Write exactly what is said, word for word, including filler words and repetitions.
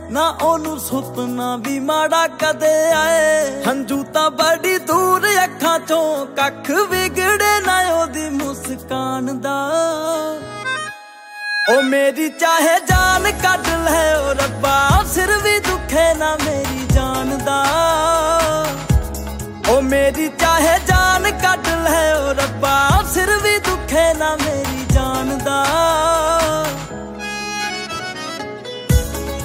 ਨਾ ਉਹਨੂੰ ਸੁਪਨਾ ਵੀ ਮਾੜਾ ਕਦੇ ਆਏ। ਹੰਝੂ ਤਾਂ ਬੜੀ ਦੂਰ ਅੱਖਾਂ ਚੋਂ, ਕੱਖ ਵਿਗੜੇ ਨਾ ਉਹਦੀ ਮੁਸਕਾਨ ਦਾ। ਉਹ ਮੇਰੀ ਚਾਹੇ ਜਾਨ ਕੱਢ ਲੈ ਓ ਰੱਬਾ, ਸਿਰ ਵੀ ਦੁਖੇ ਨਾ ਮੇਰੀ